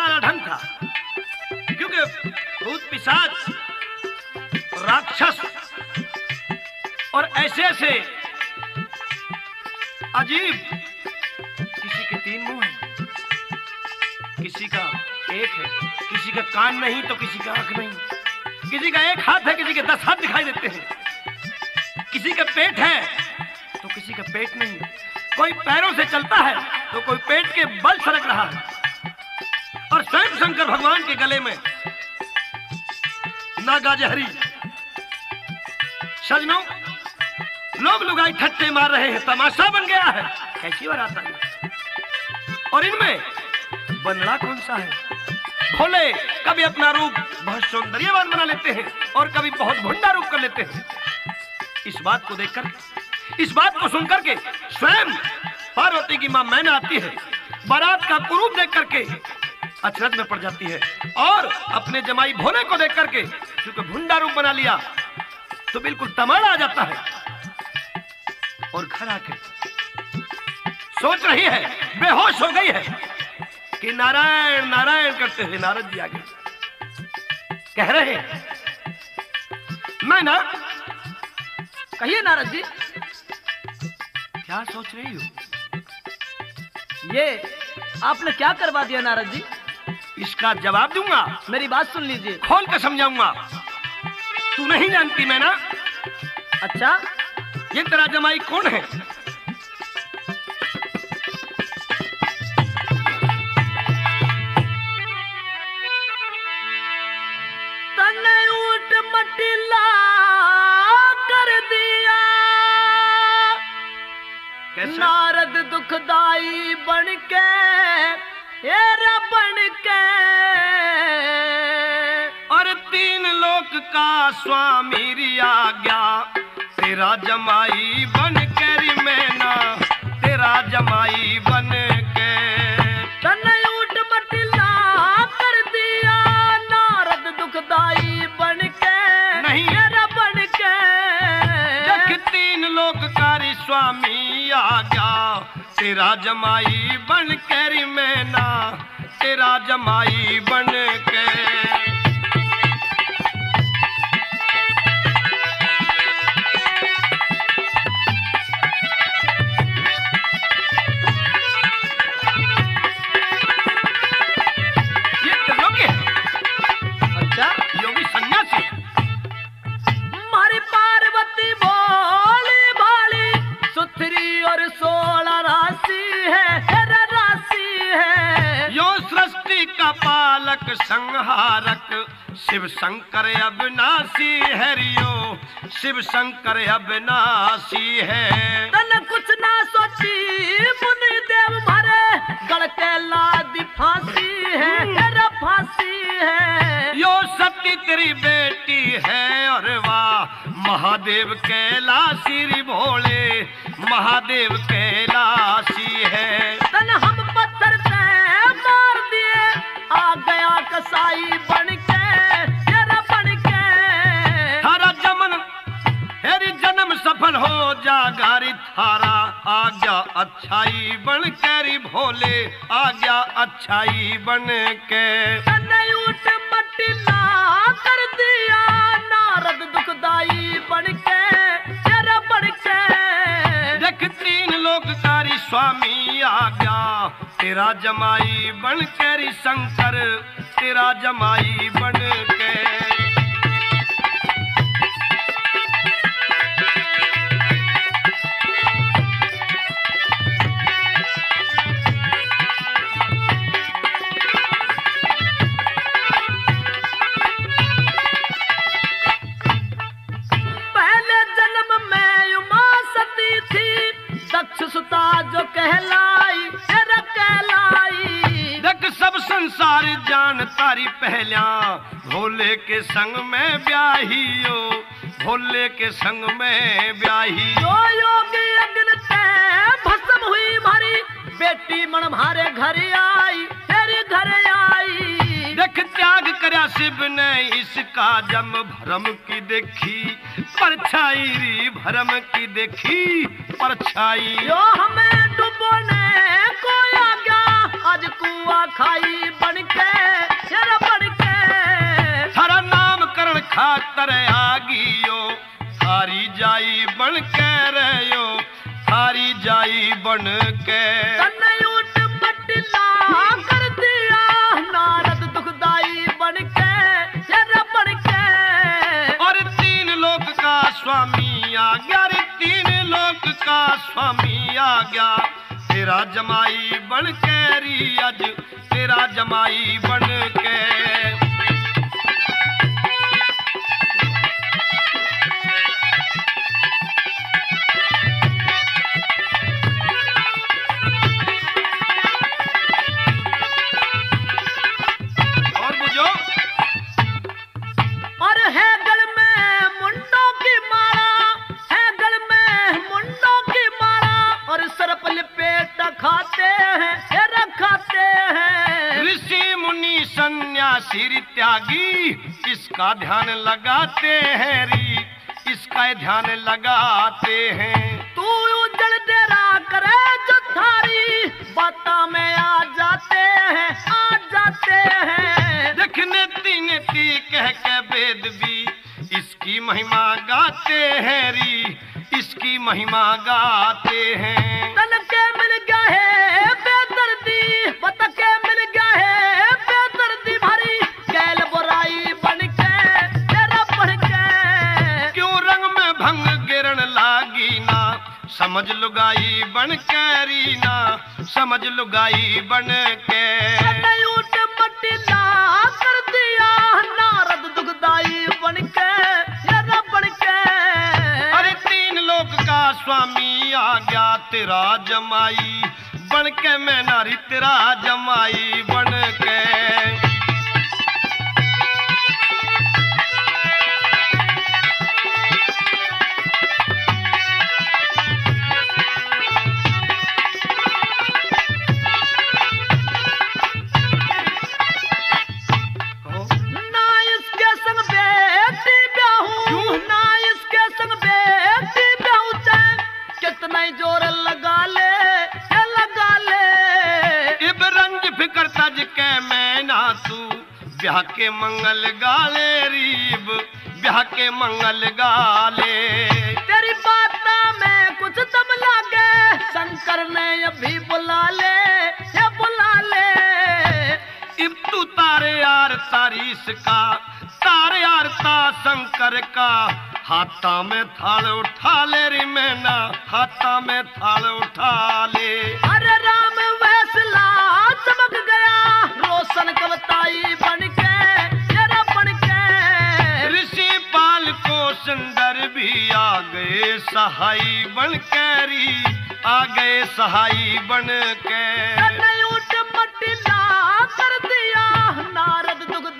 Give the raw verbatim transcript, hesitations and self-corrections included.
वाला ढंग था, क्योंकि भूत पिशाच, राक्षस और ऐसे ऐसे अजीब, किसी के तीन मुंह हैं, किसी का एक है, किसी का कान नहीं तो किसी का आंख नहीं, किसी का एक हाथ है, किसी के दस हाथ दिखाई देते हैं, किसी का पेट है तो किसी का पेट नहीं, कोई पैरों से चलता है तो कोई पेट के बल सरक रहा है। और स्वयं शंकर भगवान के गले में नागाजहरी। सजनों, लोग लुगाई ठट्टे मार रहे हैं, तमाशा बन गया है। कैसी बात है। और इनमें बंदड़ा कौन सा है? भोले कभी अपना रूप बहुत सौंदर्यवान बना लेते हैं और कभी बहुत भुंडा रूप कर लेते हैं। इस बात को देखकर, इस बात को सुनकर के स्वयं पार्वती की मां मैना आती है, बारात का कुरूप देख करके अचरज में पड़ जाती है और अपने जमाई भोले को देख करके, क्योंकि भुंडा रूप बना लिया, तो बिल्कुल तमाड़ा आ जाता है और घर आके सोच रही है, बेहोश हो गई है कि नारायण नारायण करते हुए नारद जी आगे कह रहे हैं, मैं ना। कहिए नारद जी, क्या सोच रही हो? ये आपने क्या करवा दिया नारद जी? इसका जवाब दूंगा, मेरी बात सुन लीजिए, खोल कर समझाऊंगा। तू नहीं जानती मैं ना। अच्छा, ये तेरा जमाई कौन है? तने ऊट मटिला कर दिया, कैसे? नारद दुखदाई बन के, हेरा बन के, और तीन लोक का स्वामी रिया गया, तेरा जमाई बन के री मैना, तेरा जमाई बन के। तने ऊट मटिला कर दिया, नारद दुखदाई बन के, नहीं। हेरा बन के। देख तीन लोक कारी स्वामी आ गया, तेरा जमाई बन के री मैना, तेरा जमाई बन के। ये त्रिलोकी है। अच्छा, योगी सन्यासी। मारी पार्वती भोली भाली, सुथरी और सोलह राशि है, हेरा राशि है। यो सृष्टि का पालक संहारक, शिव शंकर अविनाशी है रियो, शिव शंकर अविनाशी है। तन कुछ ना सोची मुनि देव भरे, गल के लादी फांसी है, हेरा फांसी है। यो सती तेरी बेटी है और वाह महादेव कैलाशी री भोले, महादेव कैलाशी है। तन हम पत्थर से मार दिए, आ गया कसाई बन के, हेरा बन के। थारा जमन हेरी जन्म सफल हो जा गारी, थारा आज्ञा अच्छाई बन के री भोले, आज्ञा अच्छाई बन के। तने ऊट मटिला कर दिया, नारद दुखदाई बन के, हेरा बन के। देख तीन लोककारी स्वामी आ गया, तेरा जमाई बन के री शंकर, तेरा जमाई बन के। पहले जन्म में उमा सती थी, दक्ष सुता जो कहलाई, हेरा कहलाई। देख सब संसार जान तारी पहल्या, भोले के संग में ब्याहियो, भोले के संग में ब्याही। जो योगी अग्नि ते भस्म हुई मारी, बेटी मन मारे घर आई, तेरे घर आई। देख त्याग करया शिव ने इसका जम, भरम की देखी परछाई री, भरम की देखी परछाई। जो हमें डुबोने को आ गया, आज कुआ खाई बन के यार बन के थारा नामकरण खातर आगियो थारी जाई बन के रहो थारी जाई बन के तन्ने ऊट मटला कर दिया नारद दुखदाई बन के यार बन के और तीन लोक का स्वामी आ गया रे तीन लोक का स्वामी आ गया तेरा जमाई बन के री अज तेरा जमाई बन के और है गल में मुंडों की माला है गल में मुंडों की माला और सरप लपेट खाते हैं हेरा खाते हैं ऋषि मुनि सन्यासी त्यागी इसका ध्यान लगाते हैं री इसका ध्यान लगाते हैं तू उजड़ डेरा करे जो थारी बाता में आ जाते हैं आ जाते हैं देखने तीन ती कह के वेद भी इसकी महिमा गाते हैं री इसकी महिमा गाते हैं तन के मिल गया है बेदर्दी बत के मिल गया है बेदर्दी भारी गैल बुराई बन के तेरा बढ़ के क्यों रंग में भंग गिरन लागी ना समझ लुगाई बन के री ना समझ लुगाई बन के ऊट मटिला कर दिया नारद दुखदाई बन के यारा बन के अरे तीन लोक का स्वामी आ गया तेरा जमाई बन के मैं नारी तेरा जमाई बन के ना इसके संग बेटी ब्याहूं ना इसके संग बेटी ब्याहूं चाहे कितना ही जोर लगा ले ये लगा ले इब रंज फिकर तज के मैं ना तू ब्याह के मंगल गाले रीब ब्याह के मंगल गाले तेरी बात में कुछ दम लागे शंकर ने अभी बुला ले ये बुला ले इब तू तारे यार तारीस का तारे यार ता शंकर का हाथा में थाल उठा ले री मैना हाथा में थाल उठा ले अरे राम वैसला चमक गया रोशन कवताई बन के तेरा बन के ऋषि पाल को सुंदर भी आ गए सहाई बन के री आ गए सहाई बन के ऊट मटिला कर दिया नारद दुख